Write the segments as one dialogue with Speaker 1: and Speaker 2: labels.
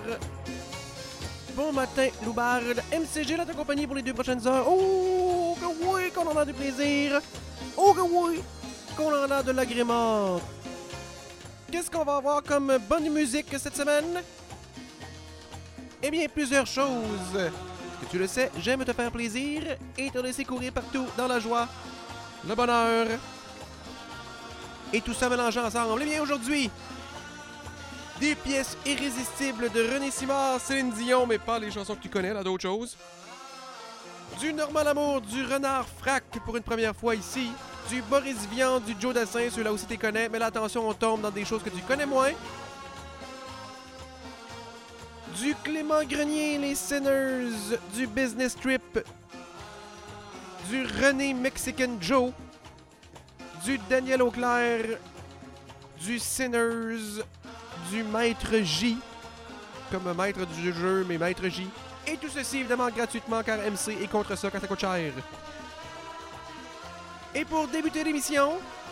Speaker 1: Bon matin, Loubarde. MCG là t'accompagner pour les 2 prochaines heures. Oh, que oui, qu'on en a du plaisir. Oh, que oui, qu'on en a de l'agrément. Qu'est-ce qu'on va avoir comme bonne musique cette semaine? Eh bien, plusieurs choses. Que tu le sais, j'aime te faire plaisir et te laisser courir partout dans la joie, le bonheur. Et tout ça mélangé ensemble. Eh bien, aujourd'hui, des pièces irrésistibles de René Simard, Céline Dion, mais pas les chansons que tu connais, là, d'autres choses. Du Normand Lamour, du Renard Frac pour une première fois ici. Du Boris Vian, du Joe Dassin, ceux-là aussi tu connais, mais là, attention, on tombe dans des choses que tu connais moins. Du Clément Grenier, les Sinners, du Business Trip, du René Mexican Joe, du Daniel Auclair, du Sinners, du Maître J, comme maître du jeu, mais Maître J. Et tout ceci, évidemment, gratuitement, car MC est contre ça quand ça coûte cher. Et pour débuter l'émission,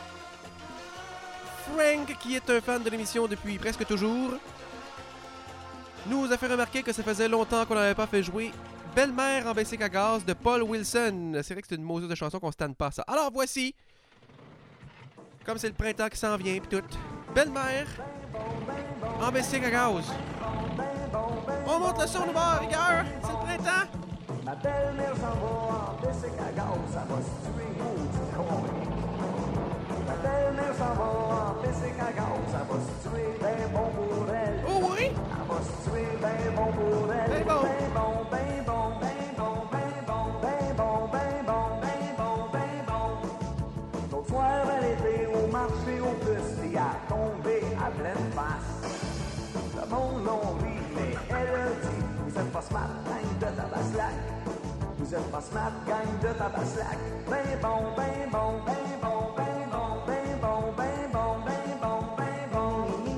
Speaker 1: Frank, qui est un fan de l'émission depuis presque toujours, nous a fait remarquer que ça faisait longtemps qu'on n'avait pas fait jouer Belle-mère en bicycle à gaz de Paul Wilson. C'est vrai que c'est une mauvaise de chanson qu'on se tanne pas, ça. Alors voici, comme c'est le printemps qui s'en vient pis tout, Belle-mère en bicycle à gaz. On monte le son de bord, rigueur, c'est le printemps.
Speaker 2: Ma belle-mère s'en va en bicycle à gaz, ça va se tuer, maudit con. Ma belle-mère s'en va en bicycle à gaz, ça va se tuer, ben bon pour elle.
Speaker 1: Oh oui?
Speaker 2: Elle va se tuer, ben bon pour elle.
Speaker 1: Ben bon.
Speaker 2: Ben bon, ben bon, ben bon, ben bon, ben bon, ben bon, ben bon, ben bon. L'autre soir, elle était au marché au bus, et a tombé à pleine face. Le monde l'on rit, mais elle a dit, vous êtes pas smart, gang de tabaslac. Vous êtes pas smart, gang de tabaslac. Ben bon, ben bon, ben bon, ben bon, ben bon, ben bon, ben bon, ben bon.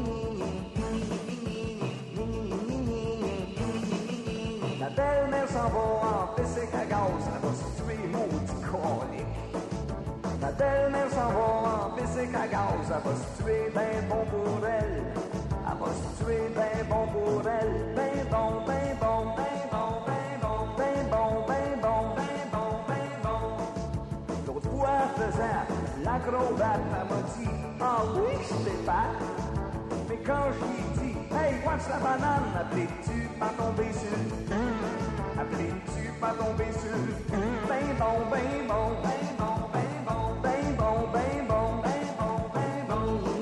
Speaker 2: La belle-mère s'en va en bicycle à gaz, elle va se tuer, maudit colique. La belle-mère s'en va en bicycle à gaz, elle va se tuer, ben bon pour elle. Elle va se tuer, ben bon pour elle. Ben bon, ben bon, ben bon, ben bon, ben bon, ben bon, ben bon, ben bon. L'autre fois, faisant l'acrobate, elle m'a dit, ah oui, c'est pas. Mais quand je lui ai dit, hey, watch la banane, appelais-tu pas tomber sur? Appelais-tu pas tomber sur? Ben bon, ben bon, ben bon, ben bon, ben bon, ben bon, ben bon, ben bon.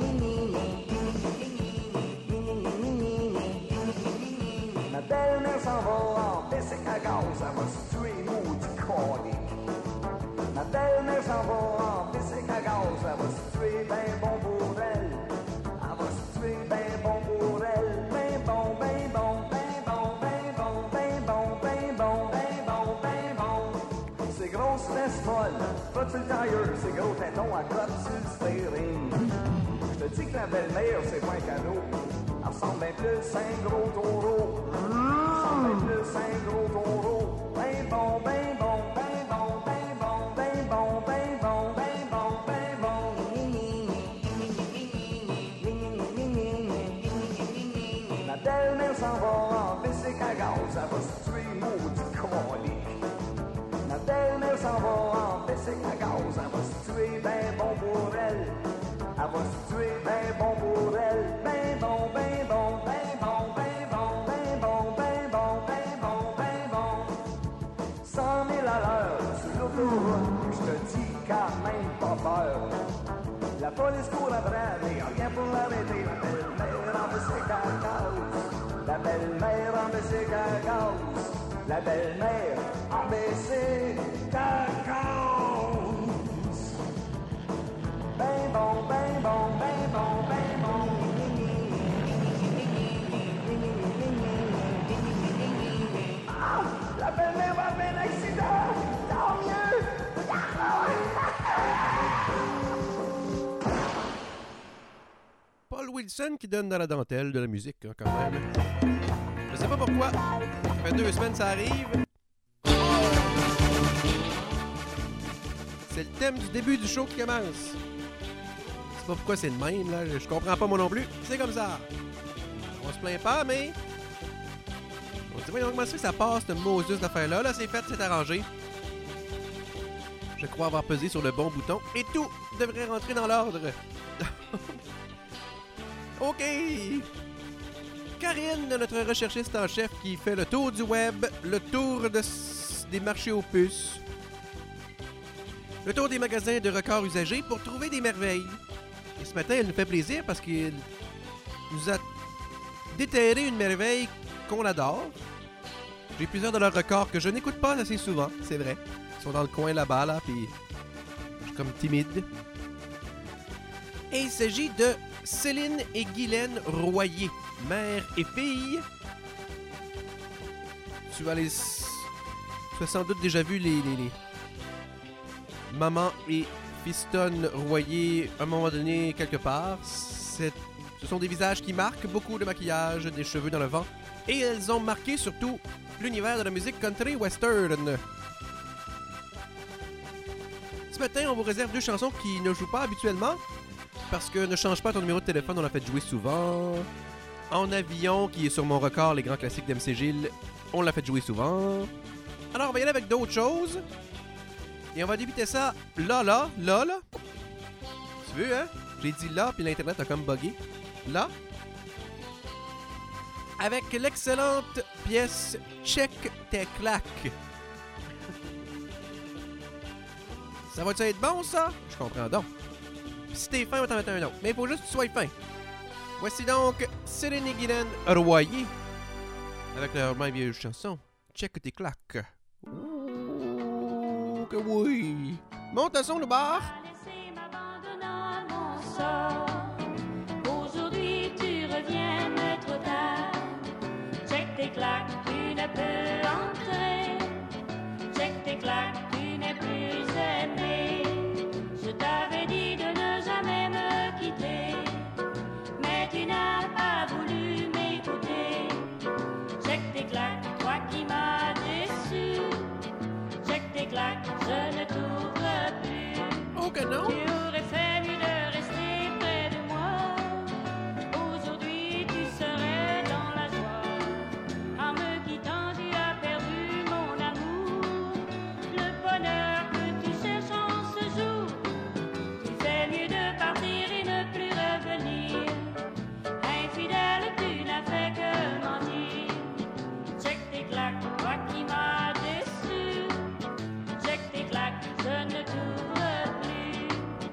Speaker 2: Ma belle-mère s'en va en bicycle à gaz, elle va se tuer, maudit colique. Ma belle-mère s'en va en bicycle à gaz, elle va se tuer, ben bon pour elle. Elle va se tuer, ben bon pour elle. Ben bon, ben bon, ben bon, ben bon, ben bon, ben bon, ben bon, ben bon. C'est grosse fesses molle, pas sur le tire, c'est gros téton à cote sur le steering. Je te dis que la belle-mère, c'est pas un cadeau. Elle ressemble bien plus à un gros taureau. Elle ressemble bien plus à un gros taureau. Ben bon, ben bon, ben bon, ben bon, ben bon, ben bon, ben bon, ben bon. Ma belle-mère s'en va en bicycle à gaz, elle va se tuer, maudit colique. Ma belle-mère s'en va en bicycle à gaz, elle va se tuer, ben bon pour elle. Elle va se tuer, ben bon pour elle. Ben bon, ben bon, ben bon, ben bon, ben bon, ben bon, ben bon, ben bon. 100 000 à l'heure sur l'autoroute, je te dis quand même pas peur. La police court après, mais rien pour l'arrêter. La belle-mère en bicycle à gaz. La belle-mère en bicycle à gaz. La belle-mère en bicycle à gaz. Ben bon, ben bon, ben bon, ben bon. Ah! La belle-mère va faire un accident! Tant mieux!
Speaker 1: Paul Wilson qui donne dans la dentelle de la musique, hein, quand même. Je sais pas pourquoi. Ça fait 2 semaines que ça arrive. C'est le thème du début du show qui commence. Je sais pas pourquoi c'est le même, là. Je comprends pas moi non plus. C'est comme ça. On se plaint pas, mais On se dit, voyons comment ça fait que ça passe, cette Moses d'affaire-là. Là, c'est fait, c'est arrangé. Je crois avoir pesé sur le bon bouton et tout devrait rentrer dans l'ordre. OK. Karine, notre recherchiste en chef qui fait le tour du web, le tour des marchés aux puces, le tour des magasins de records usagés pour trouver des merveilles. Et ce matin, elle nous fait plaisir parce qu'elle nous a déterré une merveille qu'on adore. J'ai plusieurs de leurs records que je n'écoute pas assez souvent, c'est vrai. Ils sont dans le coin là-bas, là, puis je suis comme timide. Et il s'agit de Céline et Guylaine Royer, mère et fille. Tu as sans doute déjà vu les maman et fistonne Royer à un moment donné quelque part. Ce sont des visages qui marquent beaucoup de maquillage, des cheveux dans le vent. Et elles ont marqué surtout l'univers de la musique country western. Ce matin, on vous réserve 2 chansons qui ne jouent pas habituellement. Parce que Ne change pas ton numéro de téléphone, on l'a fait jouer souvent. En avion, qui est sur mon record, les grands classiques d'MC Gilles, on l'a fait jouer souvent. Alors, on va y aller avec d'autres choses. Et on va débuter ça là. Tu veux, hein? J'ai dit là, puis l'Internet a comme buggé. Là. Avec l'excellente pièce Check tes claques. Ça va-tu être bon, ça? Je comprends donc. Puis si t'es fin, on va t'en mettre un autre. Mais il faut juste que tu sois fin. Voici donc Céline et Guylaine Royer avec leur même vieille chanson Check tes claques. Ouh, que oui! Monte le son, le bar!
Speaker 3: Aujourd'hui tu reviens, mais trop tard. Check tes claques, tu ne peux entrer. Check tes claques, tu n'es plus aimé. Je t'avais dit de ne jamais me quitter, mais tu n'as pas voulu m'écouter. Check tes claques, toi qui m'as déçu. Check tes claques, je ne t'ouvre plus.
Speaker 1: Oh que non!
Speaker 3: Tu aurais fait mieux de rester près de moi. Aujourd'hui tu serais dans la joie. En me quittant tu as perdu mon amour. Le bonheur que tu cherches en ce jour. Tu fais mieux de partir et ne plus revenir. Infidèle, tu n'as fait que mentir. Check tes claques, toi qui m'as déçu. Check tes claques, je ne t'ouvre plus.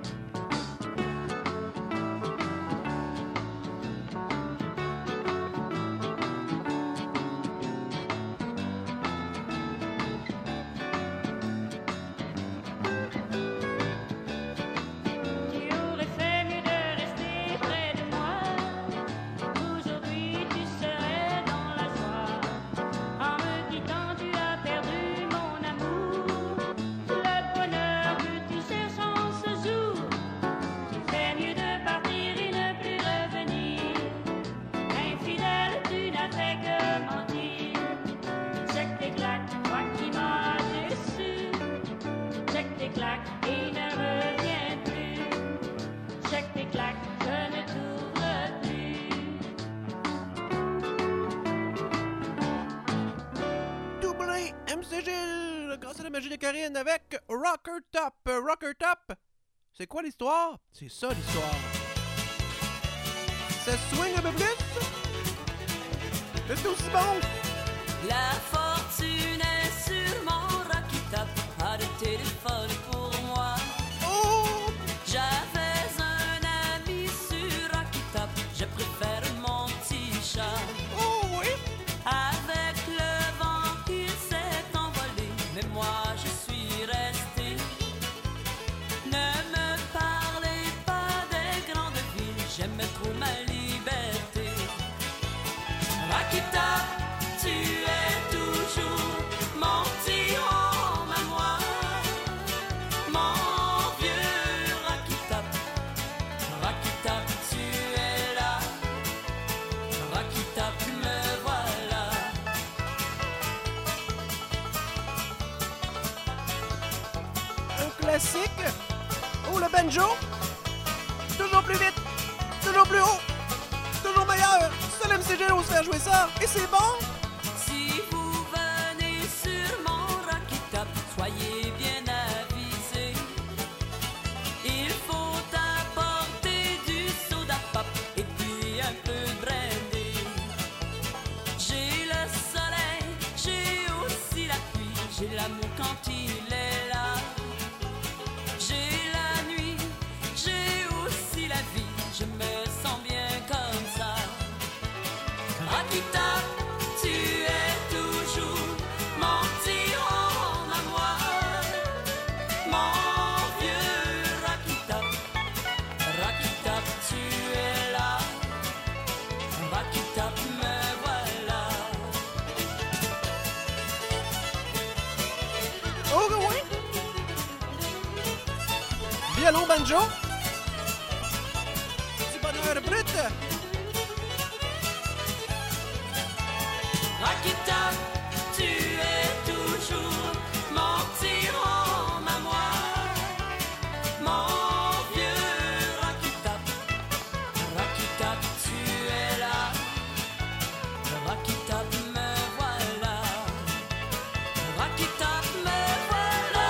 Speaker 3: Tu aurais fait mieux de rester près de moi. Aujourd'hui tu serais dans la joie. En me quittant tu as perdu mon amour. Le bonheur que tu cherches en ce jour. Tu fais mieux de partir et ne plus revenir. Infidèle, tu n'as fait que mentir. Check tes claques, toi qui m'as déçu. Check tes claques et ne reviens plus. Check tes claques, je ne t'ouvre plus.
Speaker 1: Doublé MC Gilles grâce à la magie de Karine avec Rocker Top. Rocker Top, c'est quoi l'histoire? C'est ça l'histoire. Ça swing un peu plus? C'est aussi bon!
Speaker 4: La fortune est sur mon Rocky Top. Pas de téléphone pour moi.
Speaker 1: Oh!
Speaker 4: J'avais un ami sur Rocky Top. Je préfère mon petit chat.
Speaker 1: Oh oui!
Speaker 4: Avec le vent il s'est envolé, mais moi je suis resté. Ne me parlez pas des grandes villes, j'aime trop ma liberté. Rocky Top, tu es toujours mon petit home à moi. Mon vieux Rocky Top, Rocky Top, tu es là. Rocky Top, me voilà.
Speaker 1: Un classique. Oh, le banjo. Toujours plus vite. Toujours plus haut. Toujours meilleur. Seul MCG ose faire jouer ça. Et c'est bon.
Speaker 4: Si l'amour quand il est là. J'ai la nuit, j'ai aussi la vie, je me sens bien comme ça. Rakita, tu es toujours mon petit homme à moi, mon vieux Rakita. Rakita, tu es là, Rakita, me voilà.
Speaker 1: Oh, que oui! Violon banjo. Du bonheur brut.
Speaker 4: Rakita, tu es toujours mon petit homme à moi, mon vieux Rakita. Rakita, tu es là, Rakita, me voilà. Rakita, me voilà.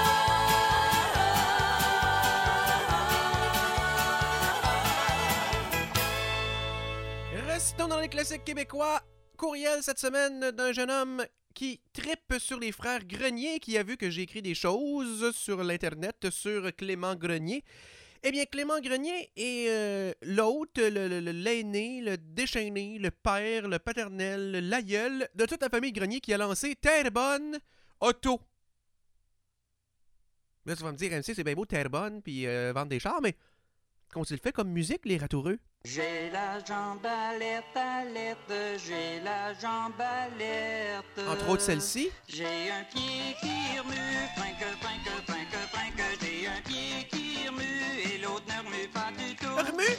Speaker 1: Restons dans les classiques québécois. Courriel cette semaine d'un jeune homme qui trippe sur les frères Grenier, qui a vu que j'ai écrit des choses sur l'Internet sur Clément Grenier. Eh bien, Clément Grenier est l'hôte, l'aîné, le déchaîné, le père, le paternel, l'aïeul de toute la famille Grenier qui a lancé Terrebonne Auto. Là, tu vas me dire, MC, c'est bien beau Terrebonne puis vendre des chars, mais comment tu le fais comme musique, les ratoureux?
Speaker 5: J'ai la jambe alerte, alerte, j'ai la jambe alerte.
Speaker 1: Entre autres celle-ci.
Speaker 5: J'ai un pied qui remue, frinque, frinque, frinque, frinque. J'ai un pied qui remue et l'autre ne remue pas du tout.
Speaker 1: Remue!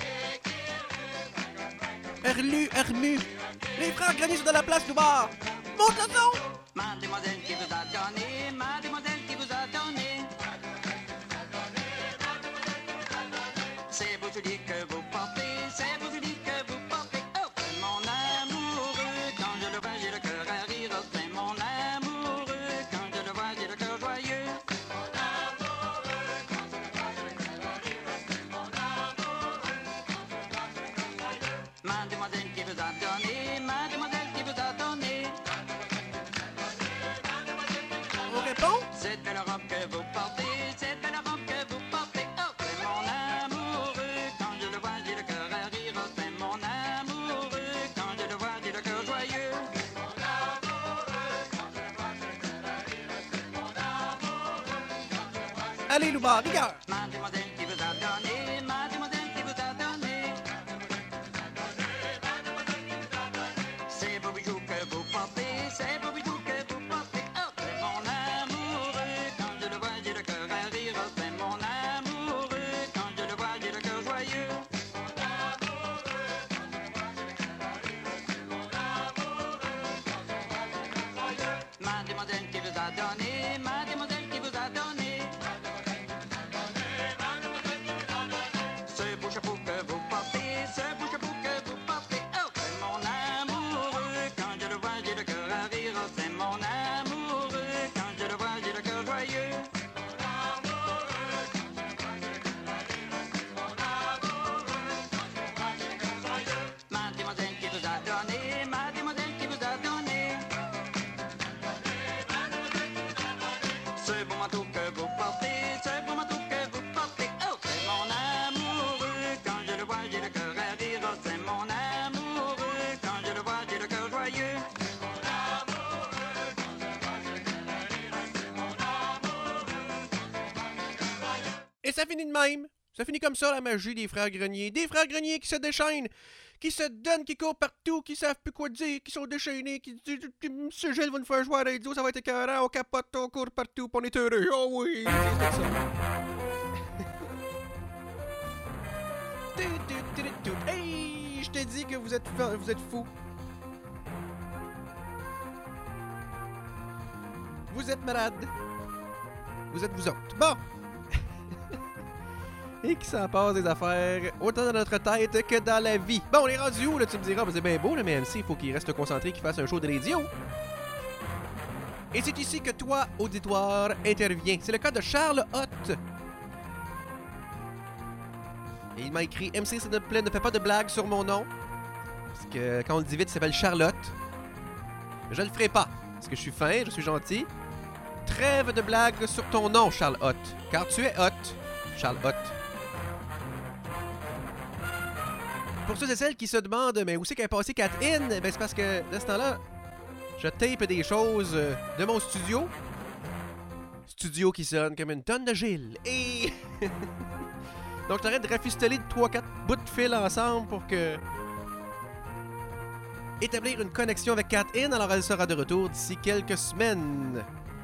Speaker 1: Remue! Les frères Grenier sont dans la place du bar! Monte le son!
Speaker 5: Mademoiselle qui vous a donné, mademoiselle qui vous a donné. C'est beau souliers que vous portez, c'est beau souliers que vous portez. Oh, c'est mon amoureux, quand je le vois j'ai le cœur à rire. Oh, c'est mon amoureux, quand je le vois j'ai le cœur joyeux. Mademoiselle qui vous a donné, mademoiselle qui vous a donné.
Speaker 1: On répond?
Speaker 5: Cette belle robe que vous portez, cette belle robe que vous portez. Oh, c'est mon amoureux, quand je le vois j'ai le cœur à rire. Oh, c'est mon amoureux, quand je le vois j'ai le cœur joyeux.
Speaker 1: Allez, Loubar, rigueur!
Speaker 5: Mademoiselle qui vous a donné, mademoiselle qui vous a donné. C'est beau bijou que vous portez, c'est beau bijou que vous portez. Oh, c'est mon amoureux, quand je le vois j'ai le cœur à rire. Oh, c'est mon amoureux, quand je le vois j'ai le cœur joyeux. Mademoiselle qui vous a donné, mademoiselle qui vous a donné. Ce beau chapeau que vous portez, ce beau chapeau que vous portez. Oh, c'est mon amoureux, quand je le vois j'ai le cœur à rire. Oh, c'est mon amoureux, quand je le vois j'ai le cœur joyeux. Mademoiselle qui vous a donné, mademoiselle qui vous a donné. Ce beau manteau que vous portez, ce beau manteau que vous portez. Oh, c'est mon amoureux, quand je le vois j'ai le cœur à rire. Oh, c'est mon amoureux, quand je le vois j'ai le cœur joyeux.
Speaker 1: Et ça finit de même. Ça finit comme ça, la magie des frères Grenier. Des frères Grenier qui se déchaînent, qui se donnent, qui courent partout, qui savent plus quoi dire, qui sont déchaînés, qui disent « Monsieur Gilles va nous faire jouer à la radio, ça va être écœurant, on capote, on court partout, pis on est heureux. Oh oui! » C'est ça. Hey! Je t'ai dit que vous êtes fous. Vous êtes malades. Vous êtes vous autres. Bon! Et qui s'en passe des affaires, autant dans notre tête que dans la vie. Bon, on est rendu où, là, tu me diras, c'est bien beau, là, mais MC, il faut qu'il reste concentré, qu'il fasse un show de radio. Et c'est ici que toi, auditoire, interviens. C'est le cas de Charles Hott. Et il m'a écrit « MC, s'il te plaît, ne fais pas de blagues sur mon nom. » Parce que quand on le dit vite, il s'appelle Charlotte. Je le ferai pas, parce que je suis fin, je suis gentil. Trêve de blagues sur ton nom, Charles Hott. Car tu es hot, Charles Hott. Pour ceux et celles qui se demandent, mais où c'est qu'elle est passée Kat-In? Ben, c'est parce que, de ce temps-là, je tape des choses de mon studio. Studio qui sonne comme une tonne de Gilles. Et... Donc, je t'arrête de rafistoler 3-4 bouts de fil ensemble pour que... établir une connexion avec Kat-In, alors elle sera de retour d'ici quelques semaines.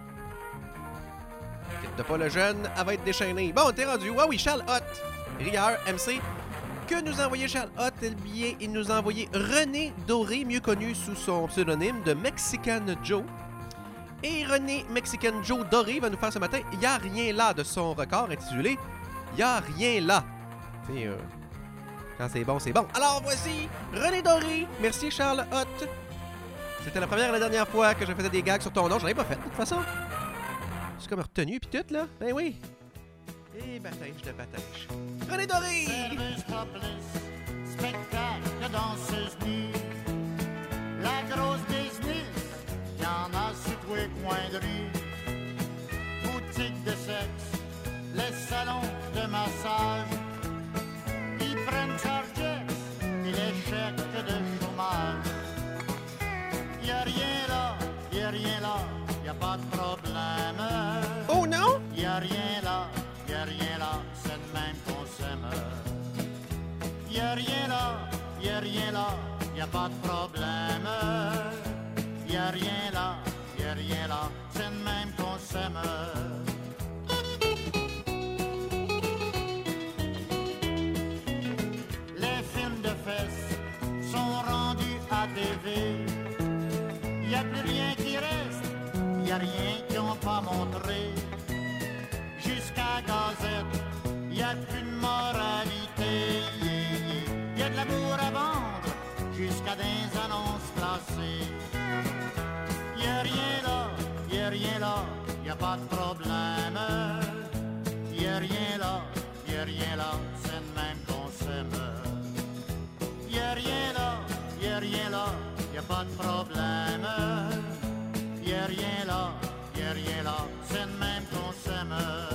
Speaker 1: Inquiète pas le jeune, elle va être déchaînée. Bon, t'es rendu. Ah oui, Charles Hott. Rieur, MC. Que nous a envoyé Charles Hott? Eh bien, il nous a envoyé René Doré, mieux connu sous son pseudonyme de Mexican Joe. Et René Mexican Joe Doré va nous faire ce matin « Y'a rien là » de son record intitulé « Y'a rien là ». C'est quand c'est bon, c'est bon. Alors voici René Doré. Merci Charles Hott. C'était la première et la dernière fois que je faisais des gags sur ton nom. J'en ai pas fait de toute façon. C'est comme retenu pis tout là. Ben oui. Et batèche de batèche. René Doré!
Speaker 6: Serveuse topless, spectacle de danseuses nues. La grosse business, y'en a sur tous les coins de rue. Boutique de sexe, les salons de massage. Ils prennent chargex et les chèques de chômage. Y'a rien là, y'a rien là, y'a pas de problème.
Speaker 1: Oh non?
Speaker 6: Y'a rien là, y'a rien là, c'est de même qu'on s'aime. Y'a rien là, y'a rien là, y'a pas de problème. Y'a rien là, c'est de même qu'on s'aime. Les films de fesses sont rendus à TV. Y'a plus rien qui reste, y'a rien qu'ils n'ont pas montré. Jusqu'à Gazette, y'a plus de moralité. Y'a de l'amour à vendre, jusqu'à des annonces placées. Y'a rien là, y'a rien là, y'a pas de problème. Y'a rien là, c'est de même qu'on s'aime. Y'a rien là, y'a pas de problème. Y'a rien là, c'est de même qu'on s'aime.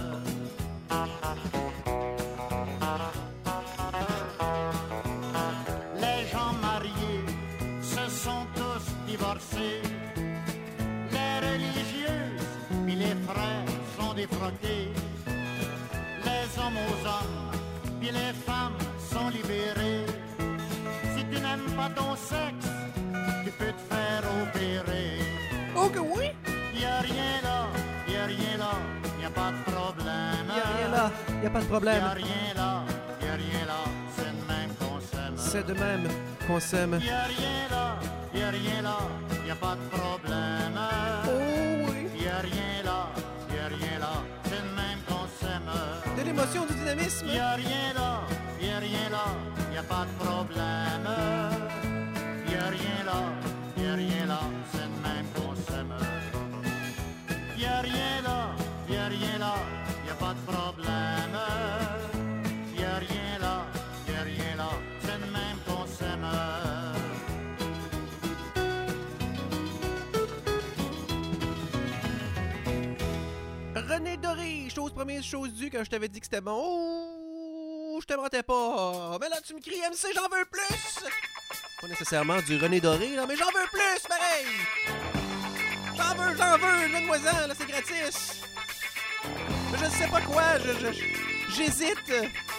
Speaker 6: Les gens mariés se sont tous divorcés. Les religieuses puis les frères sont défroqués. Les hommes aux hommes puis les femmes sont libérées. Si tu n'aimes pas ton sexe, tu peux te faire opérer.
Speaker 1: Oh que oui?
Speaker 6: Y'a rien là, y'a pas de problème.
Speaker 1: Y'a rien là, y'a pas de problème.
Speaker 6: Y'a rien là, c'est de même qu'on s'aime.
Speaker 1: C'est de même qu'on s'aime.
Speaker 6: Y'a rien là, y'a pas de problème.
Speaker 1: Oh oui.
Speaker 6: Y'a rien là, c'est de même qu'on s'aime.
Speaker 1: De l'émotion, du dynamisme.
Speaker 6: Y'a rien là, y'a pas de problème. Y'a rien là, c'est de même qu'on s'aime. Y'a rien là, y'a pas de problème. Y'a rien là, c'est de même qu'on s'aime.
Speaker 1: René Doré, chose promise, chose due, quand je t'avais dit que c'était bon. Oh, je te mentais pas. Mais là, tu me cries MC, j'en veux plus. Pas nécessairement du René Doré, là, mais j'en veux plus, pareil. J'en veux, donne-moi-en, là, c'est gratis. Mais je sais pas quoi, j'hésite.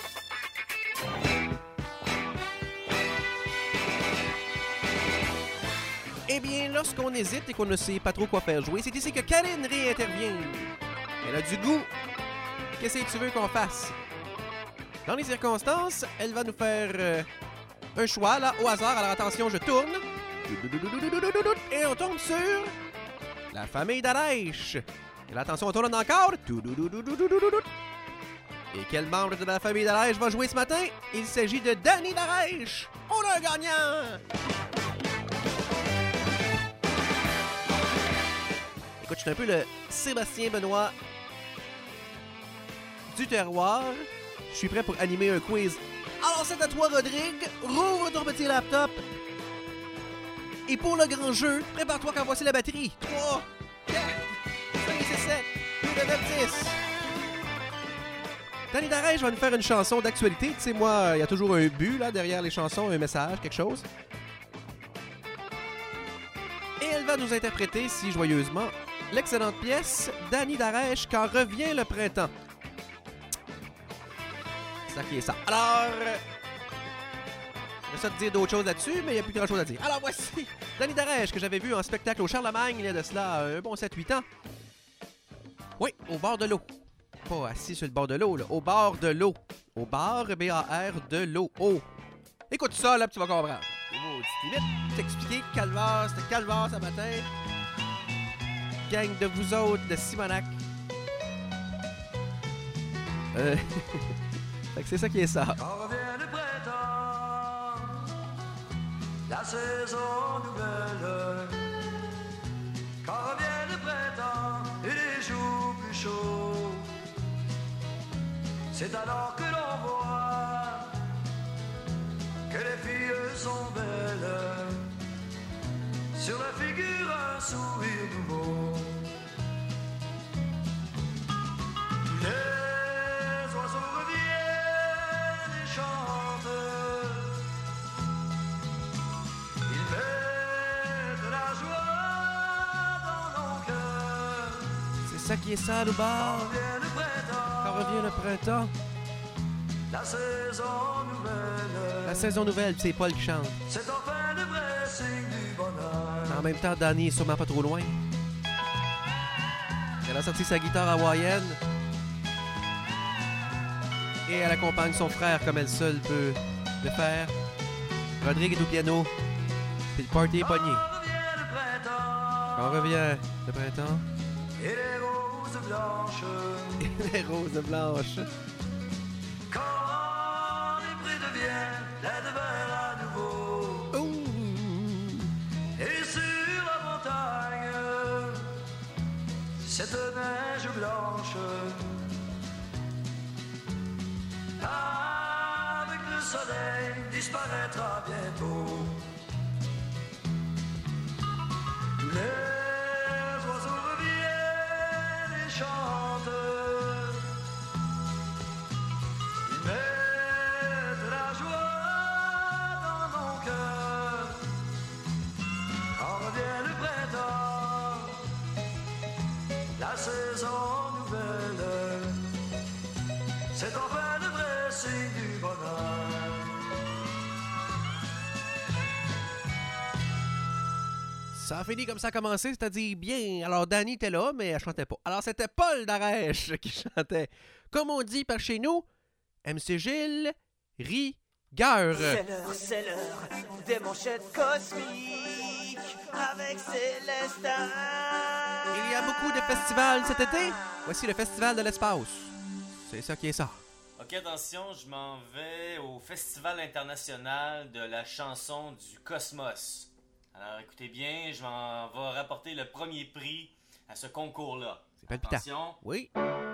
Speaker 1: Eh bien, lorsqu'on hésite et qu'on ne sait pas trop quoi faire jouer, c'est ici que Karine réintervient. Elle a du goût. Qu'est-ce que tu veux qu'on fasse? Dans les circonstances, elle va nous faire un choix, là, au hasard. Alors attention, je tourne. Et on tombe sur la famille d'Arèche. Et là, attention, on tourne encore. Et quel membre de la famille d'Arèche va jouer ce matin? Il s'agit de Danny d'Arèche. On a un gagnant! Écoute, je suis un peu le Sébastien Benoît du terroir. Je suis prêt pour animer un quiz. Alors, c'est à toi, Rodrigue. Rouvre ton petit laptop. Et pour le grand jeu, prépare-toi quand voici la batterie. 3, 4, 5 et 7. 9-10. Danny Darèche va nous faire une chanson d'actualité. Tu sais, moi, il y a toujours un but là, derrière les chansons, un message, quelque chose. Et elle va nous interpréter, si joyeusement, l'excellente pièce Danny Darèche, Quand revient le printemps. C'est ça qui est ça. Alors, j'essaie de dire d'autres choses là-dessus, mais il n'y a plus grand-chose à dire. Alors voici Danny Darèche, que j'avais vu en spectacle au Charlemagne il y a de cela un bon 7-8 ans. Oui, au bord de l'eau. Pas assis sur le bord de l'eau, là. Au bord de l'eau. Au bar, B-A-R, de l'eau. Oh. Écoute ça, là, puis tu vas comprendre. C'est beau, petite limite. T'expliquer calvaire, c'était calvaire ce matin. Gang de vous autres, de Simonac. Fait que c'est ça qui est ça.
Speaker 2: Quand revient le printemps, la saison nouvelle. Quand revient le printemps et les jours plus chauds, c'est alors que l'on voit que les filles sont belles. Sur la figure un sourire nouveau. Les oiseaux reviennent et chantent. Ils mettent la joie dans nos cœurs.
Speaker 1: C'est ça qui est ça, le bar.
Speaker 2: Quand revient le printemps,
Speaker 1: Quand revient le printemps.
Speaker 2: la saison nouvelle.
Speaker 1: La saison nouvelle, puis c'est Paul qui chante.
Speaker 2: C'est enfin le vrai signe du bonheur.
Speaker 1: En même temps, Danny est sûrement pas trop loin. Elle a sorti sa guitare hawaïenne. Et elle accompagne son frère comme elle seule peut le faire. Rodrigue est au piano. Puis le party est pogné.
Speaker 2: Quand revient le printemps,
Speaker 1: Quand revient le printemps.
Speaker 2: et les roses blanches.
Speaker 1: Les roses blanches.
Speaker 2: Quand les prés deviennent l'aide vers à nouveau.
Speaker 1: Ouh.
Speaker 2: Et sur la montagne, cette neige blanche. Avec le soleil disparaîtra bientôt. Les oiseaux reviennent et chantent. Ils mettent la joie dans nos cœurs. Quand revient le printemps, la saison nouvelle, c'est enfin le vrai signe du bonheur.
Speaker 1: Ça a fini comme ça a commencé, c'est-à-dire bien. Alors, Danny était là, mais elle chantait pas. Alors, c'était Paul Darèche qui chantait. Comme on dit par chez nous, MC Gilles, rigueur.
Speaker 7: C'est l'heure des manchettes cosmiques avec Célestin.
Speaker 1: Il y a beaucoup de festivals cet été. Voici le Festival de l'espace. C'est ça qui est ça.
Speaker 8: Ok, attention, je m'en vais au Festival international de la chanson du Cosmos. Alors écoutez bien, je m'en vais rapporter le premier prix à ce concours-là.
Speaker 1: C'est palpitant.
Speaker 8: Attention.
Speaker 1: Oui.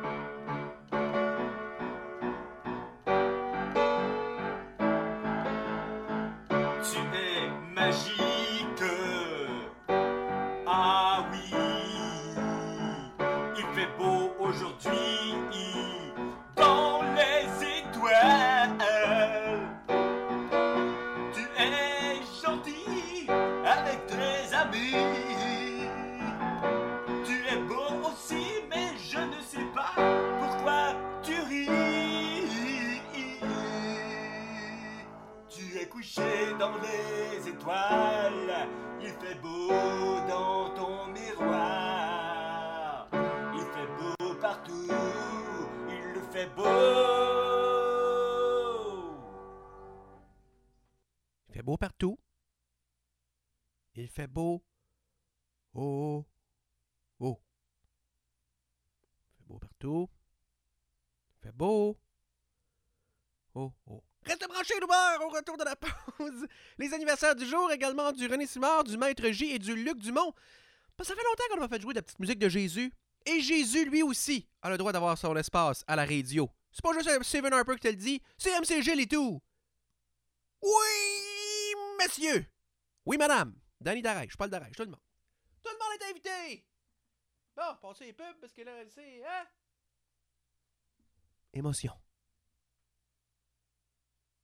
Speaker 8: Tu es magique. Ah oui. Il fait beau aujourd'hui dans les étoiles. Tu es gentil avec tes amis. Tu es beau aussi, mais je ne sais pas pourquoi tu ris. Tu es couché dans les étoiles. Il fait beau dans ton miroir. Il fait beau partout. Il le fait beau.
Speaker 1: Il fait beau partout. Il fait beau. Oh. Oh. Il fait beau partout. Il fait beau. Oh. Oh. Restez branchés, Loubert, au retour de la pause. Les anniversaires du jour, également du René Simard, du Maître J et du Luc Dumont. Parce que ça fait longtemps qu'on n'a pas fait jouer de la petite musique de Jésus. Et Jésus, lui aussi, a le droit d'avoir son espace à la radio. C'est pas juste Stephen Harper qui te le dit, c'est MC Gilles et tout. Oui, messieurs. Oui, madame. Danny Darèche, Paul Darèche, tout le monde. Tout le monde est invité. Bon, Bon, passez les pubs parce que là, c'est... Hein? Émotion.